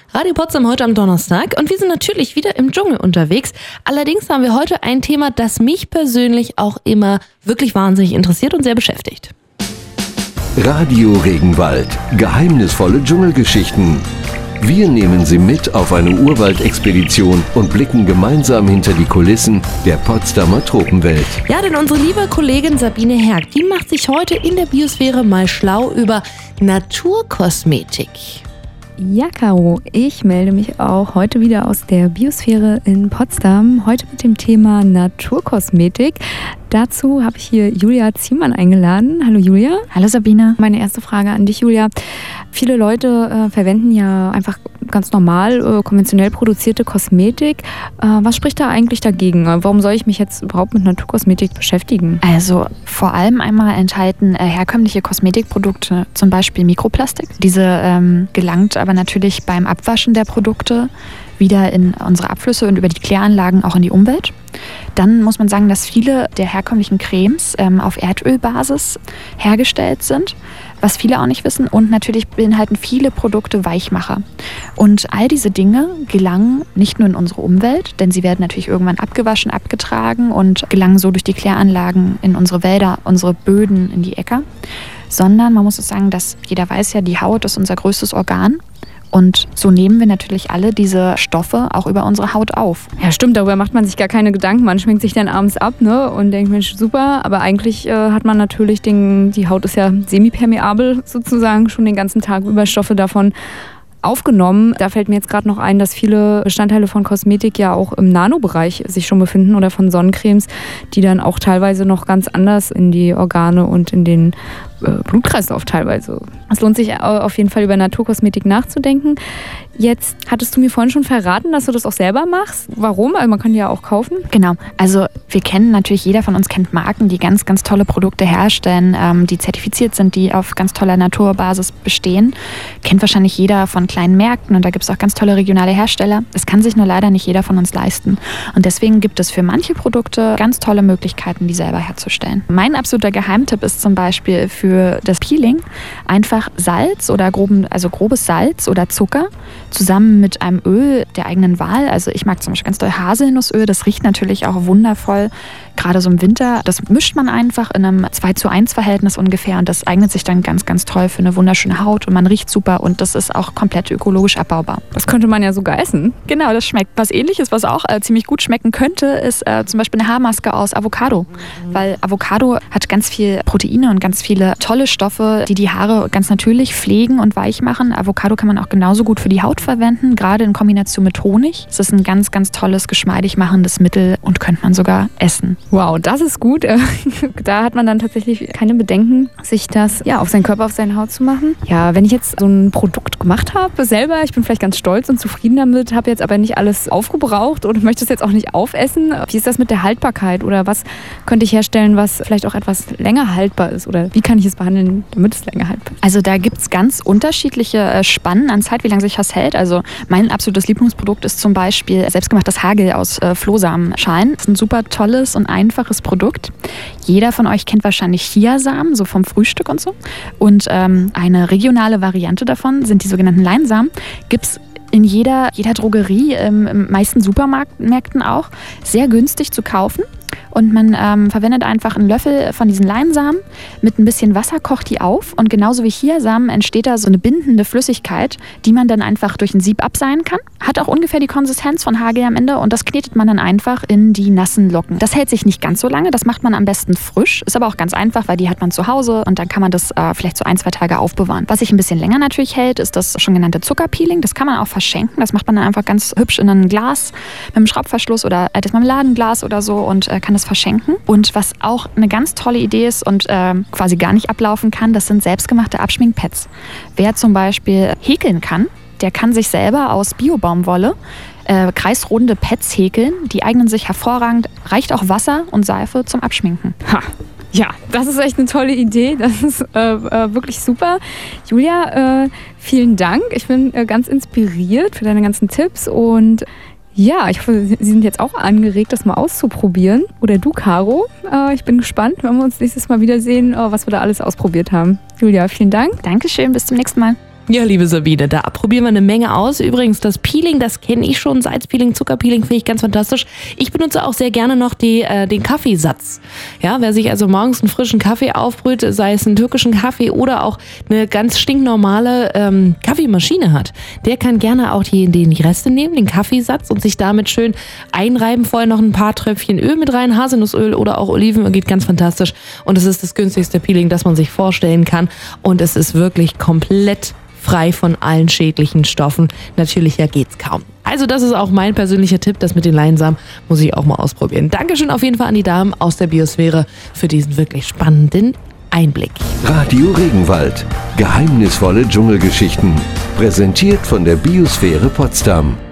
Radio Potsdam heute am Donnerstag und wir sind natürlich wieder im Dschungel unterwegs. Allerdings haben wir heute ein Thema, das mich persönlich auch immer wirklich wahnsinnig interessiert und sehr beschäftigt. Radio Regenwald. Geheimnisvolle Dschungelgeschichten. Wir nehmen Sie mit auf eine Urwaldexpedition und blicken gemeinsam hinter die Kulissen der Potsdamer Tropenwelt. Ja, denn unsere liebe Kollegin Sabine Herg, die macht sich heute in der Biosphäre mal schlau über Naturkosmetik. Ja, Caro, ich melde mich auch heute wieder aus der Biosphäre in Potsdam. Heute mit dem Thema Naturkosmetik. Dazu habe ich hier Julia Ziemann eingeladen. Hallo Julia. Hallo Sabine. Meine erste Frage an dich, Julia. Viele Leute verwenden ja einfach ganz normal, konventionell produzierte Kosmetik. Was spricht da eigentlich dagegen? Warum soll ich mich jetzt überhaupt mit Naturkosmetik beschäftigen? Also vor allem einmal enthalten herkömmliche Kosmetikprodukte zum Beispiel Mikroplastik. Diese gelangt aber natürlich beim Abwaschen der Produkte wieder in unsere Abflüsse und über die Kläranlagen auch in die Umwelt. Dann muss man sagen, dass viele der herkömmlichen Cremes auf Erdölbasis hergestellt sind, was viele auch nicht wissen. Und natürlich beinhalten viele Produkte Weichmacher. Und all diese Dinge gelangen nicht nur in unsere Umwelt, denn sie werden natürlich irgendwann abgewaschen, abgetragen und gelangen so durch die Kläranlagen in unsere Wälder, unsere Böden, in die Äcker, sondern man muss auch sagen, dass jeder weiß ja, die Haut ist unser größtes Organ. Und so nehmen wir natürlich alle diese Stoffe auch über unsere Haut auf. Ja, stimmt, darüber macht man sich gar keine Gedanken. Man schminkt sich dann abends ab, ne, und denkt, Mensch, super. Aber eigentlich hat man natürlich die Haut ist ja semipermeabel sozusagen, schon den ganzen Tag über Stoffe davon aufgenommen. Da fällt mir jetzt gerade noch ein, dass viele Bestandteile von Kosmetik ja auch im Nanobereich sich schon befinden oder von Sonnencremes, die dann auch teilweise noch ganz anders in die Organe und in den Blutkreislauf teilweise. Es lohnt sich auf jeden Fall über Naturkosmetik nachzudenken. Jetzt hattest du mir vorhin schon verraten, dass du das auch selber machst. Warum? Also man kann die ja auch kaufen. Genau. Also wir kennen natürlich, jeder von uns kennt Marken, die ganz, ganz tolle Produkte herstellen, die zertifiziert sind, die auf ganz toller Naturbasis bestehen. Kennt wahrscheinlich jeder von kleinen Märkten und da gibt es auch ganz tolle regionale Hersteller. Es kann sich nur leider nicht jeder von uns leisten. Und deswegen gibt es für manche Produkte ganz tolle Möglichkeiten, die selber herzustellen. Mein absoluter Geheimtipp ist zum Beispiel für das Peeling einfach Salz oder grobes Salz oder Zucker zusammen mit einem Öl der eigenen Wahl. Also ich mag zum Beispiel ganz doll Haselnussöl. Das riecht natürlich auch wundervoll, gerade so im Winter. Das mischt man einfach in einem 2:1 Verhältnis ungefähr und das eignet sich dann ganz, ganz toll für eine wunderschöne Haut und man riecht super und das ist auch komplett ökologisch abbaubar. Das könnte man ja sogar essen. Genau, das schmeckt. Was Ähnliches, was auch ziemlich gut schmecken könnte, ist zum Beispiel eine Haarmaske aus Avocado. Weil Avocado hat ganz viel Proteine und ganz viele tolle Stoffe, die die Haare ganz natürlich pflegen und weich machen. Avocado kann man auch genauso gut für die Haut verwenden, gerade in Kombination mit Honig. Es ist ein ganz, ganz tolles, geschmeidig machendes Mittel und könnte man sogar essen. Wow, das ist gut. Da hat man dann tatsächlich keine Bedenken, sich das auf seinen Körper, auf seine Haut zu machen. Ja, wenn ich jetzt so ein Produkt gemacht habe selber, ich bin vielleicht ganz stolz und zufrieden damit, habe jetzt aber nicht alles aufgebraucht und möchte es jetzt auch nicht aufessen. Wie ist das mit der Haltbarkeit oder was könnte ich herstellen, was vielleicht auch etwas länger haltbar ist oder wie kann ich es behandeln, damit es länger haltbar ist? Also da gibt es ganz unterschiedliche Spannen an Zeit, wie lange sich was hält. Also mein absolutes Lieblingsprodukt ist zum Beispiel selbstgemachtes Haargel aus Flohsamenschalen. Das ist ein super tolles und einfaches Produkt. Jeder von euch kennt wahrscheinlich Chiasamen, so vom Frühstück und so. Und eine regionale Variante davon sind die sogenannten Leinsamen. Gibt es in jeder Drogerie, im meisten Supermärkten auch, sehr günstig zu kaufen. Und man verwendet einfach einen Löffel von diesen Leinsamen, mit ein bisschen Wasser kocht die auf und genauso wie Chiasamen entsteht da so eine bindende Flüssigkeit, die man dann einfach durch ein Sieb abseihen kann. Hat auch ungefähr die Konsistenz von Haargel am Ende und das knetet man dann einfach in die nassen Locken. Das hält sich nicht ganz so lange, das macht man am besten frisch, ist aber auch ganz einfach, weil die hat man zu Hause und dann kann man das vielleicht so 1-2 Tage aufbewahren. Was sich ein bisschen länger natürlich hält, ist das schon genannte Zuckerpeeling. Das kann man auch verschenken, das macht man dann einfach ganz hübsch in ein Glas mit einem Schraubverschluss oder altes Marmeladenglas oder so und kann das verschenken. Und was auch eine ganz tolle Idee ist und quasi gar nicht ablaufen kann, das sind selbstgemachte Abschminkpads. Wer zum Beispiel häkeln kann, der kann sich selber aus Biobaumwolle kreisrunde Pads häkeln. Die eignen sich hervorragend. Reicht auch Wasser und Seife zum Abschminken. Ha. Ja, das ist echt eine tolle Idee. Das ist wirklich super. Julia, vielen Dank. Ich bin ganz inspiriert für deine ganzen Tipps und ja, ich hoffe, Sie sind jetzt auch angeregt, das mal auszuprobieren. Oder du, Caro. Ich bin gespannt, wenn wir uns nächstes Mal wiedersehen, was wir da alles ausprobiert haben. Julia, vielen Dank. Dankeschön, bis zum nächsten Mal. Ja, liebe Sabine, da probieren wir eine Menge aus. Übrigens, das Peeling, das kenne ich schon. Salzpeeling, Zuckerpeeling finde ich ganz fantastisch. Ich benutze auch sehr gerne noch den Kaffeesatz. Ja, wer sich also morgens einen frischen Kaffee aufbrüht, sei es einen türkischen Kaffee oder auch eine ganz stinknormale Kaffeemaschine hat, der kann gerne auch die Reste nehmen, den Kaffeesatz, und sich damit schön einreiben. Vorher noch ein paar Tröpfchen Öl mit rein, Haselnussöl oder auch Olivenöl, geht ganz fantastisch. Und es ist das günstigste Peeling, das man sich vorstellen kann. Und es ist wirklich komplett frei von allen schädlichen Stoffen. Natürlicher geht's kaum. Also das ist auch mein persönlicher Tipp. Das mit den Leinsamen muss ich auch mal ausprobieren. Dankeschön auf jeden Fall an die Damen aus der Biosphäre für diesen wirklich spannenden Einblick. Radio Regenwald. Geheimnisvolle Dschungelgeschichten. Präsentiert von der Biosphäre Potsdam.